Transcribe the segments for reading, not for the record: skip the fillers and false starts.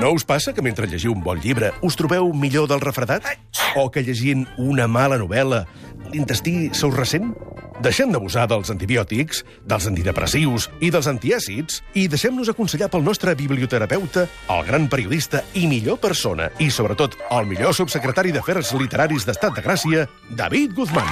No us passa que mentre llegiu un bon llibre us trobeu millor del refredat? O que llegint una mala novel·la l'intestí se us ressent? Deixem d'abusar dels antibiòtics, dels antidepressius i dels antiàcids i deixem-nos aconsellar pel nostre biblioterapeuta, el gran periodista i millor persona, i sobretot el millor subsecretari d'Afers Literaris d'Estat de Gràcia, David Guzmán.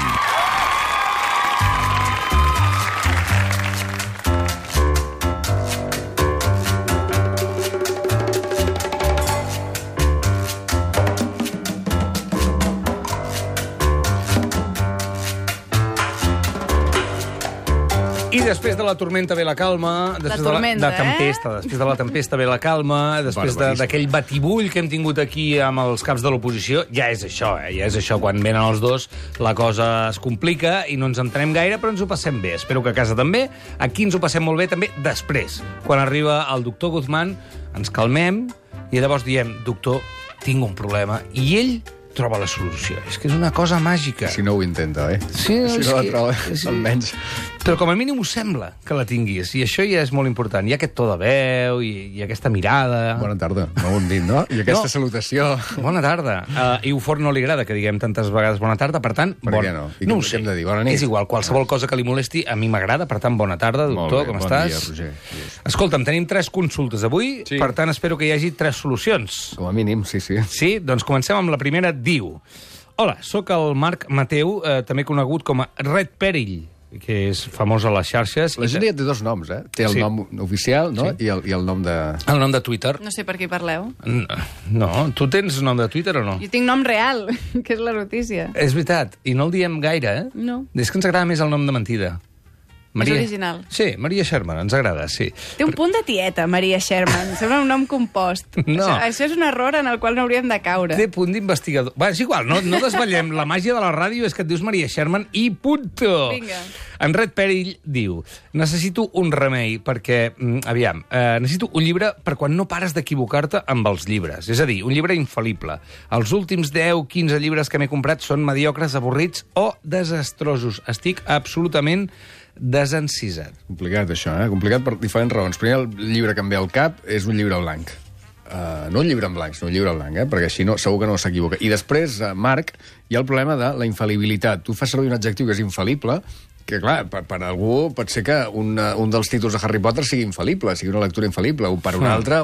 I després de la tormenta ve la calma, després després de la tempesta ve la calma, després d'aquell batibull que hem tingut aquí amb els caps de l'oposició, ja és això, ja és això. Quan venen els dos, la cosa es complica i no ens entenem gaire, però ens ho passem bé. Espero que a casa també. Aquí ens ho passem molt bé també després. Quan arriba el doctor Guzmán, ens calmem i llavors diem, doctor, tinc un problema. I ell troba la solució. És que és una cosa màgica. Si no ho intenta, Sí, si no la troba, almenys. Però com a mínim ho sembla que la tinguis. I això ja és molt important. Hi ha aquest to de veu i aquesta mirada. Bona tarda, no ho hem dit, no? I aquesta salutació. Bona tarda. I a Fort no li agrada que diguem tantes vegades bona tarda, per tant... Per què no? I no ho què sé. hem de dir? Bona nit? És igual, qualsevol cosa que li molesti a mi m'agrada, per tant, bona tarda, doctor, com estàs? Bon dia, Roger. Escolta'm, tenim 3 consultes avui, per tant, espero que hi hagi 3 solucions. Com a mínim, sí. Sí? Doncs comencem amb la primera. Diu: hola, sóc el Marc Mateu, també conegut com a Red Perill, que és famós a les xarxes. La gent ja té 2 noms, Té el nom oficial, no? Sí. I el nom de... El nom de Twitter. No sé per qui parleu. No, tu tens nom de Twitter o no? Jo tinc nom real, que és la notícia. És veritat, i no el diem gaire, No. És que ens agrada més el nom de mentida. És original. Sí, Maria Sherman, ens agrada, sí. Té un punt de tieta, Maria Sherman. Sembla un nom compost. No. Això és un error en el qual no hauríem de caure. Té punt d'investigador. Va, és igual, no desvetllem. La màgia de la ràdio és que et dius Maria Sherman i punto. Vinga. En Red Perill diu: necessito un remei perquè, necessito un llibre per quan no pares d'equivocar-te amb els llibres. És a dir, un llibre infal·lible. Els últims 10-15 llibres que m'he comprat són mediocres, avorrits o desastrosos. Estic absolutament desencisat. Complicat, això, Complicat per diferents raons. Primer, el llibre que em ve al cap és un llibre blanc. No un llibre en blanc, sinó un llibre blanc, perquè així no, segur que no s'equivoca. I després, Marc, hi ha el problema de la infal·libilitat. Tu fas servir un adjectiu que és infal·lible, que, clar, per algú pot ser que un dels títols de Harry Potter sigui infal·lible, sigui una lectura infal·lible, o per un altre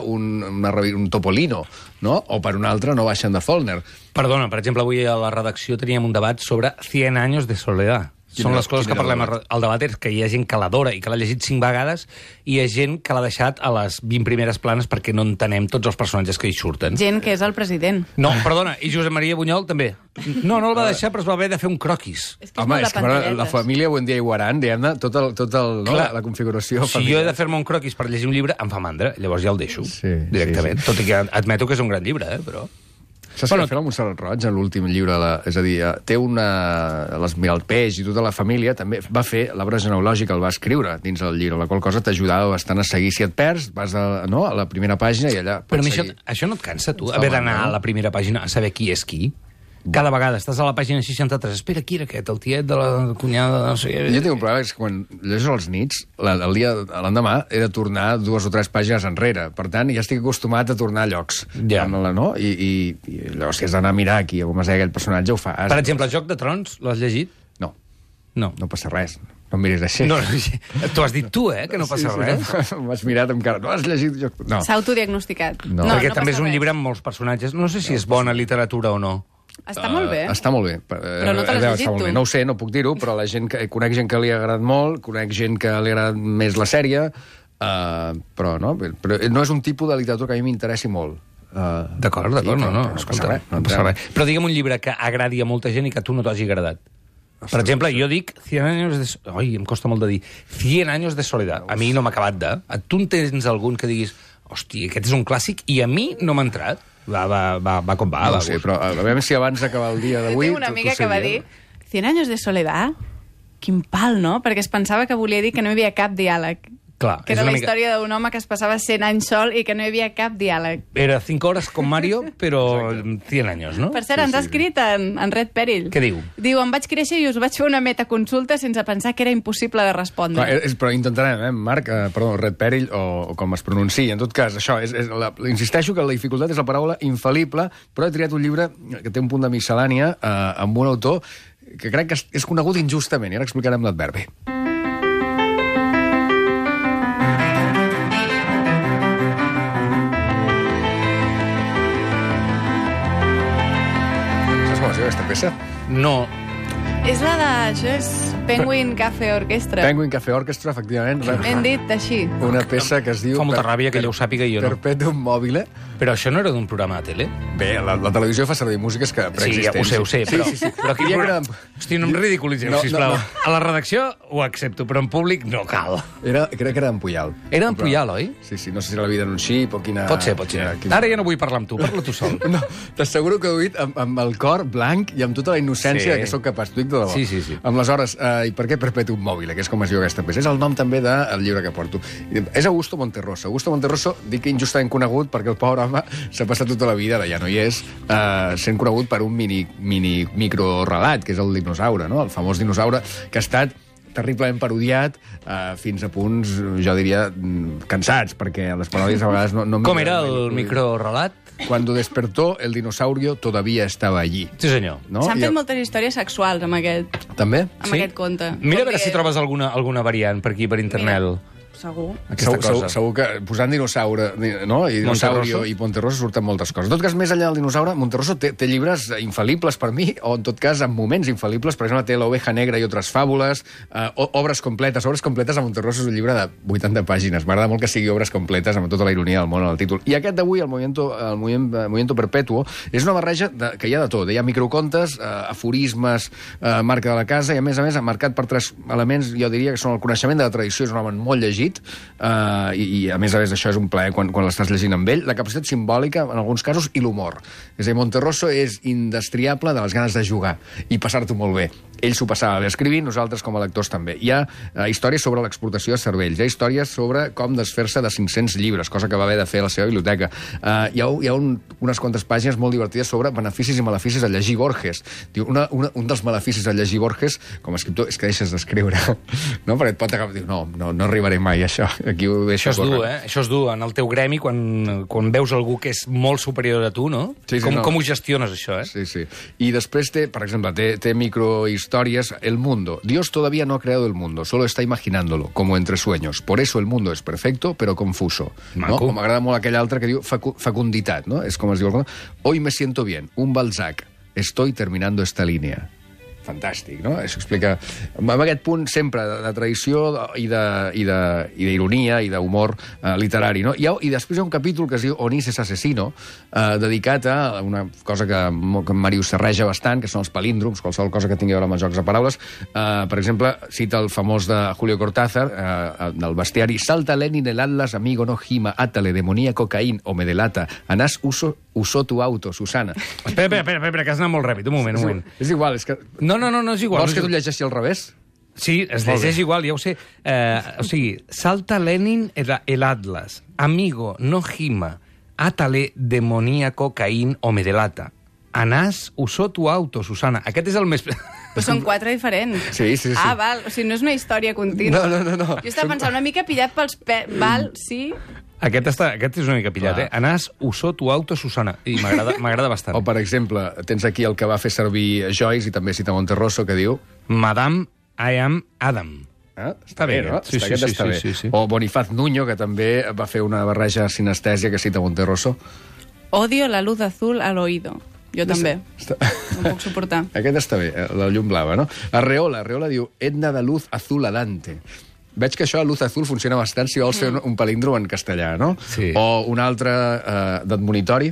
un Topolino, no? O per un altre no baixen de Follner. Perdona, per exemple, avui a la redacció teníem un debat sobre 100 años de soledad. Són les coses que parlem. El debat és que hi ha gent que l'adora i que l'ha llegit 5 vegades i hi ha gent que l'ha deixat a les 20 primeres planes perquè no entenem tots els personatges que hi surten. Gent que és el president. No, perdona, i Josep Maria Bunyol també. No el va deixar, però es va haver de fer un croquis. És que Home, és és que la família Buendia i Guaran, diguem-ne, la configuració Si jo he de fer-me un croquis per llegir un llibre, em fa mandra, llavors ja el deixo directament. Tot i que admeto que és un gran llibre, però... Saps que ha fet el Montserrat Roig en l'últim llibre? És a dir, té el peix i tota la família, també va fer l'arbre genealògic, el va escriure dins del llibre, la qual cosa t'ajudava bastant a seguir. Si et perds, vas a la primera pàgina i allà Però pots seguir. això no et cansa, tu, haver d'anar a la primera pàgina a saber qui és qui? Cada vegada estàs a la pàgina 63. Espera, qui era aquest? El tiet de la cunyada... No sé. Jo tinc un problema, és que quan llegeixo els nits, l'endemà era tornar 2 o 3 pàgines enrere. Per tant, ja estic acostumat a tornar a llocs. Ja. No? I llavors, si has d'anar a mirar aquí, com es deia aquell personatge, ho fas. Per exemple, Joc de Trons, l'has llegit? No. No. No passa res. No em miris així. No, t'ho has dit tu, que no passa res. M'has mirat amb cara. No has llegit... No. S'ha autodiagnosticat. No. Perquè també és un llibre amb molts personatges. No sé si és bona literatura o no. Està molt bé. Està molt bé. Però no te l'has llegit tu. No ho sé, no puc dir-ho, però conec gent que li ha agradat molt, conec gent que li ha agradat més la sèrie, però no és un tipus de literatura que a mi m'interessi molt. D'acord, no passa res. Però digue'm un llibre que agradi a molta gent i que a tu no t'hagi agradat. Per exemple, jo dic 100 años de... Ai, em costa molt de dir. 100 años de soledad. A mi no m'ha acabat de... Tu en tens algun que diguis hòstia, aquest és un clàssic i a mi no m'ha entrat? Va com va. No sé, però a veure si abans d'acabar el dia d'avui... Tinc una amiga que va dir 100 años de soledad? Quin pal, no? Perquè es pensava que volia dir que no hi havia cap diàleg. Clar, que era la història d'un home que es passava 100 anys sol i que no hi havia cap diàleg. Era 5 hores com Mario, però 100 anys, no? Per cert, ens ha escrit en Red Peril. Què diu? Diu, em vaig créixer i us vaig fer una metaconsulta sense pensar que era impossible de respondre. Clar, però intentarem, Marc, Red Peril, o com es pronunciï. En tot cas, això, insisteixo que la dificultat és la paraula infal·lible, però he triat un llibre que té un punt de miscel·lània amb un autor que crec que és conegut injustament, i ara explicarem l'adverbi. Aquesta peça? No. És la de... Això és Penguin Café Orquestra. Penguin Café Orquestra, efectivament. Ben dit, així. Una peça que es diu... Fa molta ràbia que ella ho sàpiga i jo no. Perpetuum mobile. Però això no era d'un programa de tele? Bé, la televisió fa servir músiques que preexistents. Sí, ho sé, però... Sí. Però aquí Hosti, no em ridiculitzeu, sisplau. A la redacció ho accepto, però en públic no cal. Crec que era d'en Puyal. Era d'en Puyal, oi? Sí, no sé si la vida en un xip o quina... Pot ser. Ara ja no vull parlar amb tu, parla tu sol. No, t'asseguro que ho he dit amb el cor blanc i amb tota la innocència que sóc capaç. T'ho dic de debò. Sí. Aleshores, i per què Perpetuum mobile, que és com es diu aquesta peça? És el nom també del llibre que porto. És Augusto Monterroso. Augusto Monterroso, dic injustament conegut perquè el pobre home s'ha passat tota la vida, ara ja no hi és, sent conegut per un microrelat, que és el dinosaure, no? El famós dinosaure que ha estat terriblement parodiat fins a punts, jo diria, cansats, perquè les paròdies a vegades no... Com era el microrelat? Cuando despertó, el dinosaurio todavía estaba allí. Sí, senyor. No? S'han fet moltes històries sexuals amb aquest... També? Amb aquest conte. Mira a veure si trobes alguna variant per aquí, per internet. Mira. Segur. Segur que posant dinosaure, no? I dinosaurio i Monterroso surten moltes coses. En tot cas, més enllà del dinosaure, Monterroso té llibres infal·libles per mi, o en tot cas en moments infal·libles. Per exemple, té L'oveja negra i altres fàbules, obres completes. Obres completes a Monterroso és un llibre de 80 pàgines. M'agrada molt que sigui obres completes amb tota la ironia del món en el títol. I aquest d'avui, el Movimiento Perpetuo, és una barreja que hi ha de tot. Hi ha microcontes, aforismes, marca de la casa, i a més, marcat per 3 elements, jo diria que són el coneixement de la tradició, és un home molt llegit, i a més això és un plaer quan l'estàs llegint amb ell, la capacitat simbòlica en alguns casos i l'humor. És a dir, Monterroso és indestriable de les ganes de jugar i passar-t'ho molt bé. Ell s'ho passava bé escrivint, nosaltres com a lectors també. Hi ha històries sobre l'exportació de cervells, hi ha històries sobre com desfer-se de 500 llibres, cosa que va haver de fer a la seva biblioteca. Hi ha unes quantes pàgines molt divertides sobre beneficis i maleficis a llegir Borges. Diu, un dels maleficis a llegir Borges, com a escriptor, és que deixes d'escriure. No? Perquè et pot agafar... Diu, no arribaré mai a això. Aquí ho deixo això és dur, Això és dur. En el teu gremi, quan veus algú que és molt superior a tu, no? Sí, com ho gestiones, això, Sí. I després té, per exemple, té microhistòries. El mundo. Dios todavía no ha creado el mundo, solo está imaginándolo, como entre sueños. Por eso el mundo es perfecto, pero confuso. No? M'agrada molt aquell altre que diu fecunditat, no? És com es diu. Hoy me siento bien, un Balzac. Estoy terminando esta línea. Fantàstic, no? Això explica... Amb aquest punt sempre de tradició i d'ironia i d'humor literari, no? I després hi ha un capítol que es diu Onís és asesino, dedicat a una cosa que Màrius serreja bastant, que són els palíndroms, qualsevol cosa que tingui a veure amb els jocs de paraules. Per exemple, cita el famós de Julio Cortázar, del bestiari: Salta Lenin el atlas, amigo no gima, átale, demoníaco Caín, o me delata, anás usó tu auto, Susana. Espera, que has anat molt ràpid, un moment. És igual, és que... No és igual. Vols que tu llegeixi al revés? Sí, es llegeix igual, ja ho sé. O sigui, salta Lenin el atlas, amigo no gima, átale, demoníaco Caín o me delata. Anás usó tu auto, Susana. Aquest és el més... Però són 4 diferents. Sí. Ah, val. O sigui, no és una història contínua. No. Jo estava pensant una mica pillat pels Val, sí... Aquest és una mica pillat, Anás usó tu auto, Susana. I m'agrada bastant. O, per exemple, tens aquí el que va fer servir Joyce, i també cita Monterroso, que diu... Madame, I am Adam. Està bé, no? Sí. O Bonifaz Nuño, que també va fer una barreja sinestèsia que cita Monterroso. Odio la luz azul al oído. Jo també. No puc suportar. Aquest està bé, la llum blava, no? Arreola diu, etna de luz azul a Dante. Veig que això, Luz Azul, funciona bastant si vols fer un palíndrom en castellà, no? Sí. O un altre d'admonitori.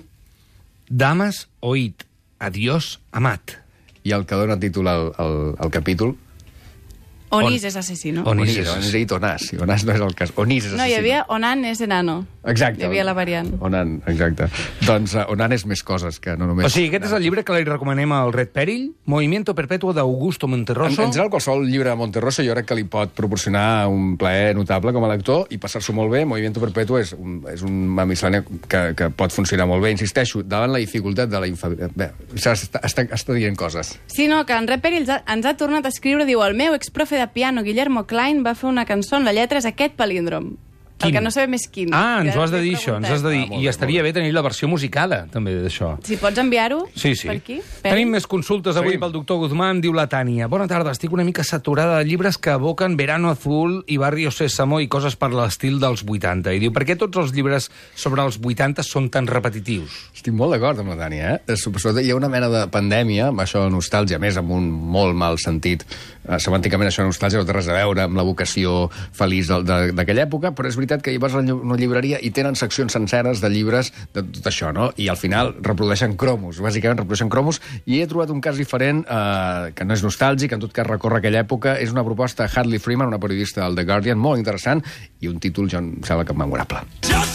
Damas, oït. Adiós, amat. I el que dona títol al capítol. Onís és assassí, no? Onís, he dit Onàs. Onàs no és el cas. Onís és assassí. No, hi havia Onan és enano. Exacte. Hi havia la variant. Onan, exacte. Doncs Onan és més coses que no només... O sigui, aquest és el llibre que li recomanem al Red Perill, Movimiento Perpetuo d'Augusto Monterroso. En general, qualsevol llibre de Monterroso jo crec que li pot proporcionar un plaer notable com a lector i passar-s'ho molt bé. Movimiento Perpetuo és una miscel·lània que pot funcionar molt bé. Insisteixo, davant la dificultat de la infabilitat... Està dient coses. Sí, no, que en Red Perill ens ha tornat a escriure, diu, el meu exprofe de piano, Guillermo Klein, va fer una cançó on la lletra és aquest palíndrom. El que no sabem és quin. Ens ho has de dir, això. Ens has de dir. I estaria bé tenir la versió musicada, també, d'això. Si pots enviar-ho sí. per aquí. Tenim més consultes avui pel doctor Guzmán. Diu la Tània. Bona tarda, estic una mica saturada de llibres que evoquen Verano Azul i Barrio Sésamo i coses per l'estil dels 80. I diu, per què tots els llibres sobre els 80 són tan repetitius? Estic molt d'acord amb la Tània, Sobretot hi ha una mena de pandèmia, amb això de nostàlgia, més amb un molt mal sentit. Semànticament això de nostàlgia no té res a veure amb la vocació feliç d'aquella època, però és veritat que hi vas a una llibreria i tenen seccions senceres de llibres de tot això, no? I al final reprodueixen cromos, bàsicament reprodueixen cromos, i he trobat un cas diferent, que no és nostàlgic, en tot cas recorre aquella època. És una proposta de Hadley Freeman, una periodista del The Guardian, molt interessant, i un títol, jo em sembla que memorable.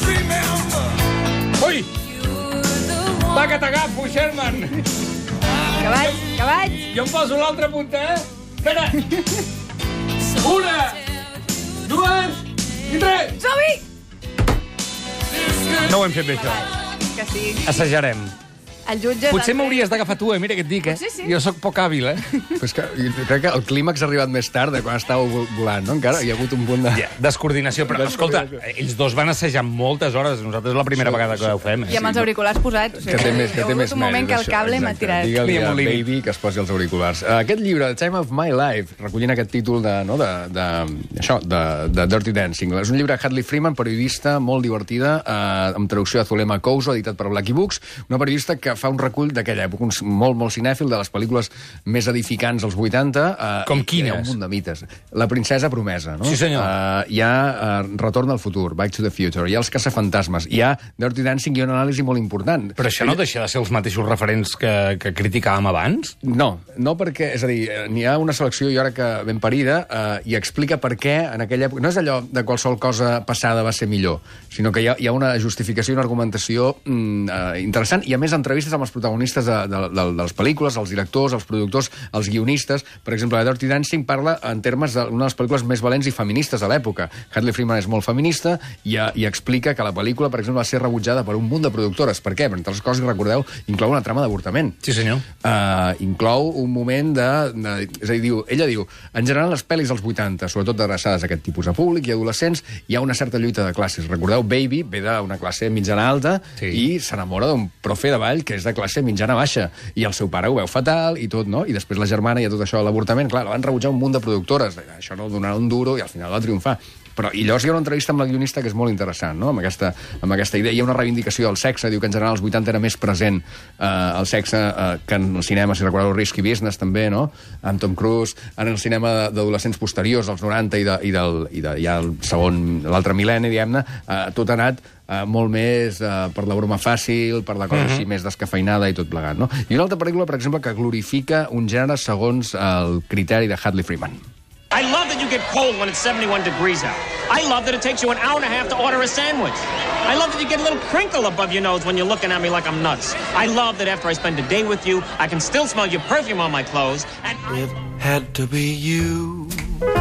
Ui! Va, que t'agafo, Sherman! Cavall! Jo em poso l'altra punta, Espera! 1, 2... I 3! Som-hi! No ho hem fet bé, això. Que sí. Assajarem. El jutge... Potser m'hauries d'agafar tu, mira què et dic, Sí. Jo sóc poc hàbil, Però és que jo crec que el clímax ha arribat més tard de quan estàveu volant, no? Encara hi ha hagut un punt de... Descoordinació, però escolta, ells dos van assajar moltes hores, nosaltres és la primera vegada que ho fem. I amb els auriculars posats. Que té més mèrit, un moment que el cable m'ha tirat. Digue-li a Baby que es posi els auriculars. Aquest llibre, The Time of My Life, recollint aquest títol de Dirty Dancing, és un llibre de Hadley Freeman, periodista molt divertida, amb traducció de Zulema Couso, editat per Blackie Books, una periodista que fa un recull d'aquella època, un molt cinèfil de les pel·lícules més edificants dels 80. Com quines? Hi ha un munt de mites. La princesa promesa, no? Sí, senyor. Hi ha Retorn al futur, Back to the Future, hi ha Els caçafantasmes, hi ha Dirty Dancing i una anàlisi molt important. Però això no deixa de ser els mateixos referents que criticàvem abans? No perquè, és a dir, n'hi ha una selecció, jo ara que ben parida, i explica per què en aquella època... No és allò de qualsevol cosa passada va ser millor, sinó que hi ha una justificació i una argumentació interessant, i a més entrevistes amb els protagonistes de les pel·lícules, els directors, els productors, els guionistes. Per exemple, Dirty Dancing parla en termes d'una de les pel·lícules més valents i feministes de l'època. Hadley Freeman és molt feminista i explica que la pel·lícula, per exemple, va ser rebutjada per un munt de productores. Per què? Perquè, entre les coses que recordeu, inclou una trama d'avortament. Sí, senyor. Inclou un moment és a dir, ella diu, en general les pel·lis dels 80, sobretot adreçades a aquest tipus de públic i adolescents, hi ha una certa lluita de classes. Recordeu, Baby ve d'una classe mitjana alta i s'enamora d'un profe de ball que és de classe mitjana baixa, i el seu pare ho veu fatal i tot, no? I després la germana i tot això de l'avortament, clar, la van rebutjar un munt de productores, això no donarà un duro i al final va triomfar. I llavors hi ha una entrevista amb la guionista que és molt interessant, no? Amb aquesta idea. Hi ha una reivindicació del sexe, diu que en general als 80 era més present el sexe que en el cinema, si recordeu Risky Business també, no? Amb Tom Cruise, en el cinema d'adolescents posteriors, als 90 i ja l'altre mil·lenni, diguem-ne, tot ha anat molt més per la broma fàcil, per la cosa així més descafeinada i tot plegat, no? I una altra pel·lícula, per exemple, que glorifica un gènere segons el criteri de Hadley Freeman. I love that you get cold when it's 71 degrees out. I love that it takes you an hour and a half to order a sandwich. I love that you get a little crinkle above your nose when you're looking at me like I'm nuts. I love that after I spend a day with you, I can still smell your perfume on my clothes. And it had to be you.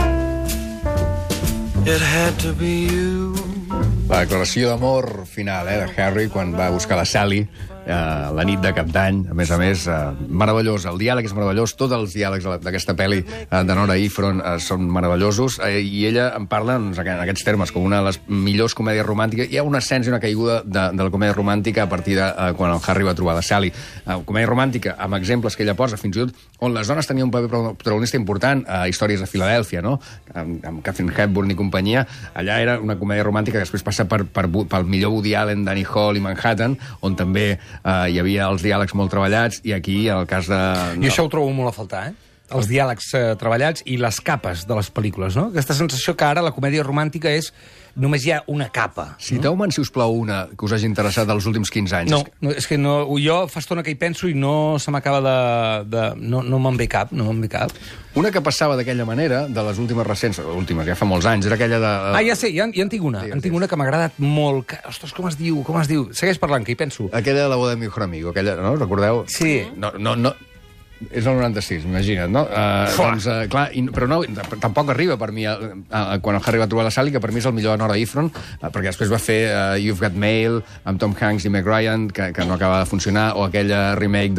It had to be you. La declaració d'amor final, de Harry, quan va buscar la Sally la nit de Cap d'Any. A més, meravellós. El diàleg és meravellós. Tots els diàlegs d'aquesta pel·li de Nora Ephron són meravellosos. I ella en parla en aquests termes, com una de les millors comèdies romàntiques. Hi ha un ascens i una caiguda de la comèdia romàntica a partir de quan el Harry va trobar la Sally. Comèdia romàntica, amb exemples que ella posa, fins i tot on les dones tenien un paper protagonista important, a Històries de Filadèlfia, no? Amb Katharine Hepburn i companyia. Allà era una comèdia romàntica que després passa pel millor Woody Allen, Danny Hall i Manhattan, on també hi havia els diàlegs molt treballats, i aquí el cas de... I això ho trobo molt a faltar, els diàlegs treballats i les capes de les pel·lícules, no? Aquesta sensació que ara la comèdia romàntica és només hi ha una capa. Citeu-me'n, si us plau, una que us hagi interessat dels últims 15 anys. No, és que no, jo fa estona que hi penso i no se m'acaba no me'n ve cap, Una que passava d'aquella manera, de les últimes recents, ja fa molts anys, era aquella de... Ja sé, ja en tinc una. En tinc una que m'ha agradat molt. Ostres, com es diu? Segueix parlant, que hi penso. Aquella de la boda de mi mejor amigo, aquella, no? Recordeu? Sí. No. És el 96, imagina't, no? Doncs, clar, però no, tampoc arriba per mi, quan el Harry va trobar la Sally, que per mi és el millor de Nora Ephron, perquè després va fer You've Got Mail, amb Tom Hanks i Meg Ryan, que no acaba de funcionar, o aquella remake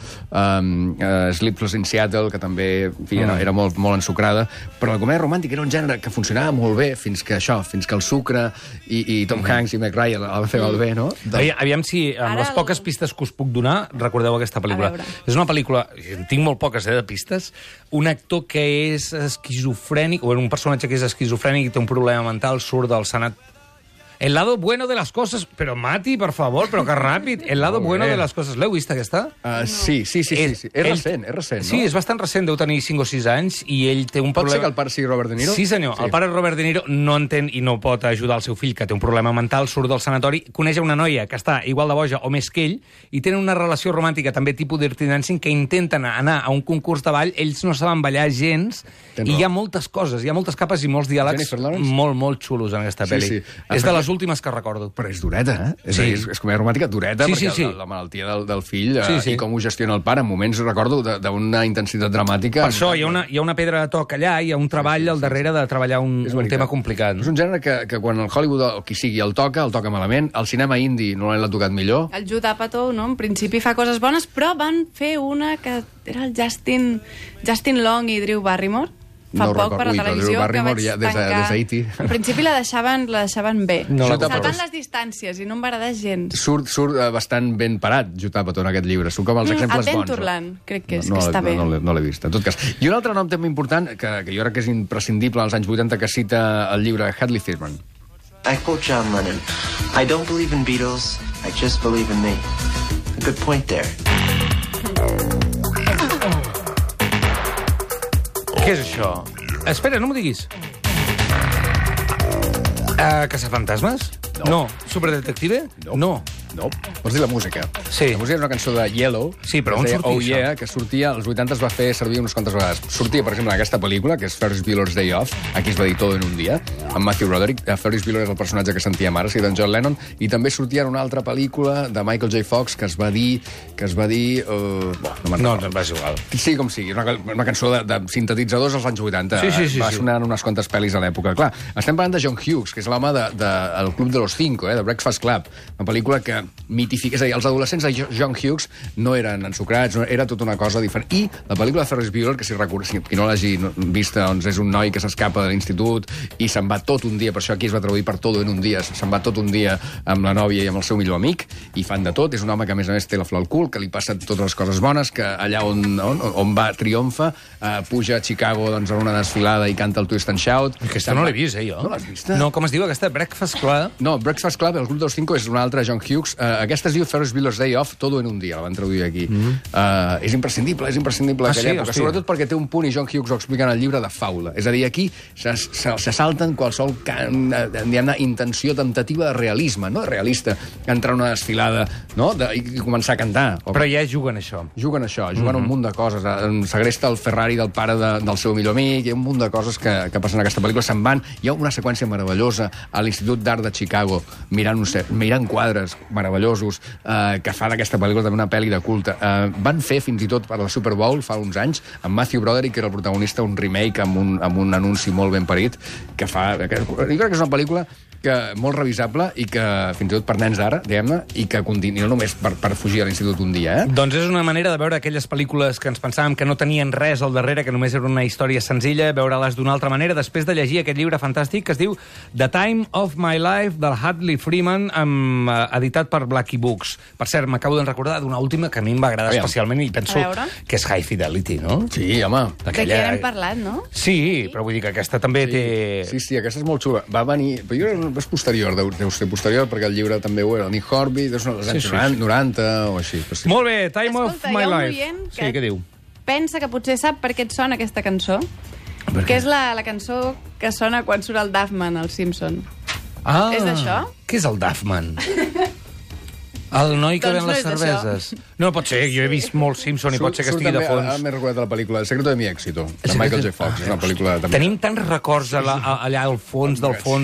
de Sleepless in Seattle, que també, en fi, era molt ensucrada. Però la comèdia romàntica era un gènere que funcionava molt bé fins que el Sucre i Tom Hanks i Meg Ryan el van fer molt bé, no? Aviam si, amb les poques pistes que us puc donar, recordeu aquesta pel·lícula. És una pel·lícula... Tinc molt poques de pistes. Un actor que és esquizofrènic, o un personatge que és esquizofrènic i té un problema mental, surt del Senat. El lado bueno de las cosas... Però, Mati, per favor, però que ràpid. El lado bueno de las cosas. L'heu vist, aquesta? Sí. És recent, no? Sí, és bastant recent, deu tenir 5 o 6 anys, i ell té un problema... Pot ser que el pare sigui Robert De Niro? Sí, senyor. El pare Robert De Niro no entén i no pot ajudar el seu fill, que té un problema mental, surt del sanatori, coneix una noia que està igual de boja o més que ell, i tenen una relació romàntica, també tipus Dirty Dancing, que intenten anar a un concurs de ball, ells no saben ballar gens, i hi ha moltes coses, hi ha moltes capes i molts diàlegs molt xulos en aquesta pel·li. És de les últimes que recordo. Però és dureta, eh? És comèdia romàntica dureta, perquè la malaltia del fill i com ho gestiona el pare, en moments, recordo, d'una intensitat dramàtica... Per això hi ha una pedra de toc allà, hi ha un treball al darrere de treballar un tema complicat. És un gènere que quan el Hollywood, o qui sigui, el toca malament. El cinema indi no l'ha tocat millor. El Judd Apatow, no? En principi fa coses bones, però van fer una que era el Justin Long i Drew Barrymore, fa poc per la televisió, que vaig tancar... Al principi la deixaven bé. Salvant les distàncies, i no em va agradar gens. Surt bastant ben parat, Judd Apatow, en aquest llibre. Surt com els exemples bons. Adventureland, crec que està bé. No l'he vist, en tot cas. I un altre nom també important, que jo crec que és imprescindible als anys 80, que cita el llibre Hadley Thirman. I quote John Lennon. I don't believe in Beatles, I just believe in me. A good point there. Què és això? Espera, no m'ho diguis. Caçafantasmes? No. Superdetective? No. Vols dir la música? Sí. La música és una cançó de Yellow, sí, però on sortia això? Que sortia, als 80 es va fer servir unes quantes vegades. Sortia, per exemple, en aquesta pel·lícula, que és Ferris Bueller's Day Off, aquí es va dir Todo en un dia, amb Matthew Broderick. Ferris Bueller és el personatge que sentíem ara, sí, d'en John Lennon, i també sortia en una altra pel·lícula de Michael J. Fox que es va dir... no és igual. Sí, com sigui, una cançó de sintetitzadors als anys 80. Sí. Va sonar en unes quantes pel·lis a l'època. Clar, estem parlant de John Hughes, que és l'home del Club de los Cinco, de Breakfast Club, una pel·lícula que mitifica... És a dir, els adolescents de John Hughes no eren ensucrats, era tota una cosa diferent. I la pel·lícula de Ferris Bueller, que si qui no l'hagi vista, doncs és un noi que s'escapa de l'institut i se'n va tot un dia, per això aquí es va traduir per Todo en un dia, se'n va tot un dia amb la nòvia i amb el seu millor amic, i fan de tot. És un home que, a més té la flor al cul, que li passen totes les coses bones, que allà on va triomfa, puja a Chicago en una desfilada i canta el Twist and Shout. Aquesta no l'he vist, jo. No l'has vista? No, com es diu aquesta? Breakfast Club? No, Breakfast Club, el Club dels Cinco, és un altre John Hughes. Aquesta es diu Ferris Bueller's Day Off, Todo en un dia, la van traduir aquí. És imprescindible aquella època, sobretot perquè té un punt, i John Hughes ho explica en el llibre, de faula. És a dir, aquí se salten qualsevol intenció temptativa de realisme, no realista, entrar a una desfilada i començar a cantar. Però ja juguen això. Juguen un munt de coses. Segresta el Ferrari del pare del seu millor amic, hi ha un munt de coses que passen en aquesta pel·lícula. Se'n van, hi ha una seqüència meravellosa a l'Institut d'Art de Chicago, mirant quadres meravellosos, que fa d'aquesta pel·lícula també una pel·li de culte. Van fer fins i tot per la Super Bowl fa uns anys, amb Matthew Broderick, que era el protagonista, un remake amb un anunci molt ben parit, que fa... Jo crec que és una pel·lícula molt revisable i que fins i tot per nens d'ara, diguem-ne, i que continua només per fugir a l'institut un dia, Doncs és una manera de veure aquelles pel·lícules que ens pensàvem que no tenien res al darrere, que només era una història senzilla, veure-les d'una altra manera, després de llegir aquest llibre fantàstic que es diu The Time of My Life, del Hadley Freeman, editat per Blackie Books. Per cert, m'acabo de recordar d'una última que a mi em va agradar especialment i penso que és High Fidelity, no? Sí, home. De què n'hem parlat, no? Sí, però vull dir que aquesta també té... Sí, aquesta és molt xula. Va venir... Però jo és posterior, deu ser posterior, perquè el llibre també ho era. El Nick Horby, dels anys 90 o així. Molt bé, Time of My Life. Sí, què diu? pensa que potser sap per què et sona aquesta cançó. Que és la cançó que sona quan surt el Duffman, al Simpson. És d'això? Què és el Duffman? El noi que ven les cerveses. No pot ser, jo he vist molt Simpson i pot ser que estigui de fons. M'he recordat la pel·lícula El secreto de mi éxito, de Michael J. Fox. És una pel·lícula també. Tenim tants records allà al fons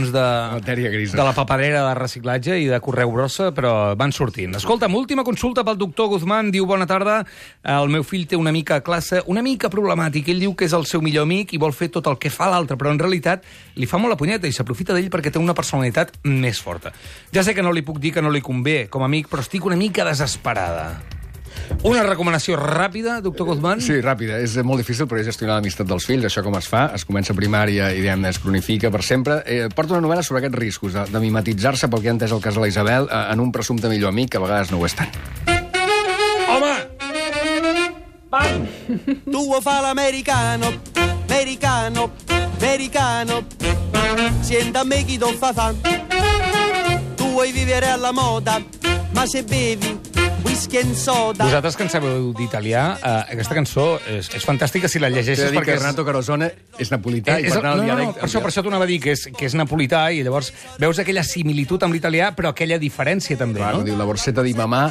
de la paperera de reciclatge i de correu brossa, però van sortint. Escolta'm, última consulta pel doctor Guzmán. Diu, bona tarda, el meu fill té una mica a classe, una mica problemàtic. Ell diu que és el seu millor amic i vol fer tot el que fa l'altre, però en realitat li fa molt la punyeta i s'aprofita d'ell perquè té una personalitat més forta. Ja sé que no li puc dir que no li convé com a amic, però estic una mica desesperada. Una recomanació ràpida, doctor Guzmán? Sí, ràpida. És molt difícil, però és gestionar l'amistat dels fills. Això com es fa? Es comença a primària i es cronifica per sempre. Porta una novel·la sobre aquests riscos, de mimetitzar-se pel que ha entès el cas de la Isabel en un presumpte millor amic, que a vegades no ho és tant. Home! Pam! Tu vuoi fare l'americano, americano, americano. Sienta a me chi t'ho fa fan. Tu vuoi vivere alla moda, ma se bevi whisky and soda... Vosaltres que en sabeu d'italià, aquesta cançó és fantàstica si la llegeixes perquè... Renato Carosone és napolità i per anar al dialecte... Per això t'ho anava a dir, que és napolità i llavors veus aquella similitud amb l'italià, però aquella diferència també, no? Diu la borseta di mamà,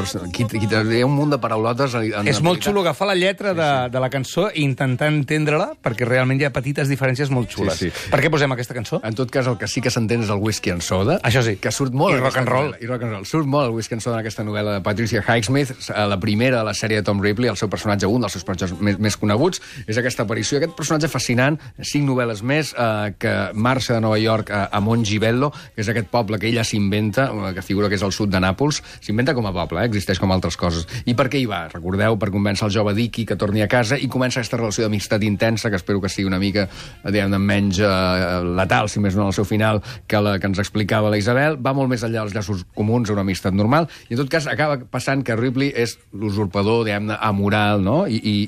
hi ha un munt de paraulotes... És molt xulo agafar la lletra de la cançó i intentar entendre-la, perquè realment hi ha petites diferències molt xules. Per què posem aquesta cançó? En tot cas, el que sí que s'entén és el whisky and soda. Això sí. Que surt molt... I rock and roll. I rock and roll. Surt molt el whisky and soda en aquesta novel·la de Patricia Highsmith, la primera de la sèrie de Tom Ripley, el seu personatge, un dels seus personatges més coneguts, és aquesta aparició, aquest personatge fascinant, 5 novel·les més, que marxa de Nova York a Mongivello, que és aquest poble que ella s'inventa, que figura que és al sud de Nàpols, s'inventa com a poble, existeix com altres coses. I per què hi va? Recordeu, per convèncer el jove Dicky que torni a casa i comença aquesta relació d'amistat intensa, que espero que sigui una mica, diguem-ne, menys letal, si més no, al seu final, que la que ens explicava la Isabel. Va molt més enllà dels llaços comuns, una amistat normal, i en tot cas acaba passant que Ripley és l'usurpador, diguem-ne, amoral, no?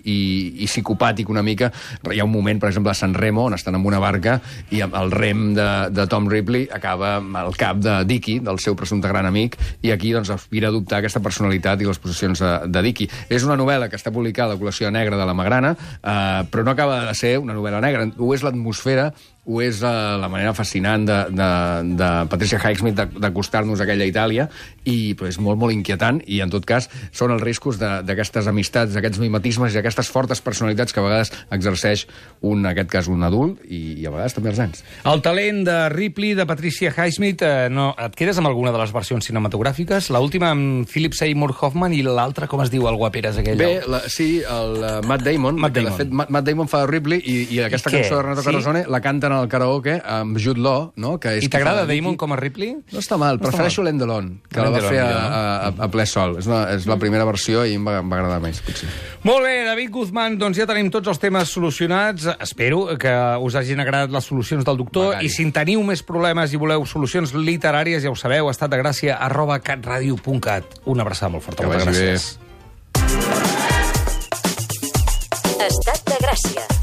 I psicopàtic una mica. Hi ha un moment, per exemple, a San Remo, on estan en una barca i el rem de Tom Ripley acaba al cap de Dicky, del seu presumpte gran amic, i aquí doncs aspira a adoptar aquesta personalitat i les possessions de Dicky. És una novel·la que està publicada a la col·lecció negra de la Magrana, però no acaba de ser una novel·la negra. Ho és l'atmosfera, ho és la manera fascinant de Patricia Highsmith d'acostar-nos a aquella Itàlia, però és molt, molt inquietant, i en tot cas són els riscos d'aquestes amistats, d'aquests mimetismes i aquestes fortes personalitats que a vegades exerceix en aquest cas un adult i a vegades també els nens. El talent de Ripley, de Patricia Highsmith, et quedes amb alguna de les versions cinematogràfiques? L'última amb Philip Seymour Hoffman i l'altra, com es diu, el guaperes aquell? Bé, sí, el Matt Damon. De fet, Matt Damon fa Ripley i aquesta cançó de Renato Carosone la canten al karaoke amb Jude Law, no? I t'agrada Damon com a Ripley? No està mal, prefereixo l'En Delon, que la va fer a ple sol. És la primera versió i em va agradar més, potser. Molt bé, David Guzmán, doncs ja tenim tots els temes solucionats. Espero que us hagin agradat les solucions del doctor. I si en teniu més problemes i voleu solucions literàries, ja ho sabeu, estatdegràcia@catradio.cat. Una abraçada molt forta. Moltes gràcies. Estat de Gràcia.